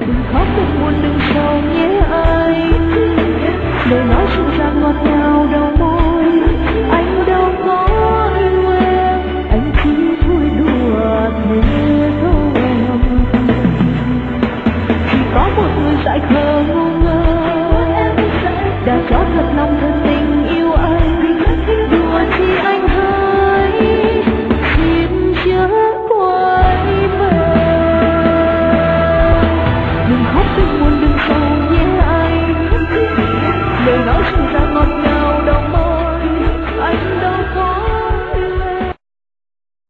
đừng khóc đừng buồn đừng sầu nhé anh. Lời nói dịu dàng ngọt ngào đầu môi, anh đâu có yêu em, anh chỉ vui đùa thế thôi. Chỉ có một người dại khờ ngu ngơ đã cho thật lòng thật tình yêu anh. Đùa chi anh hỡi xin chớ quay về. Đừng khóc đừng buồn đừng sầu nhé anh. Lời nói dịu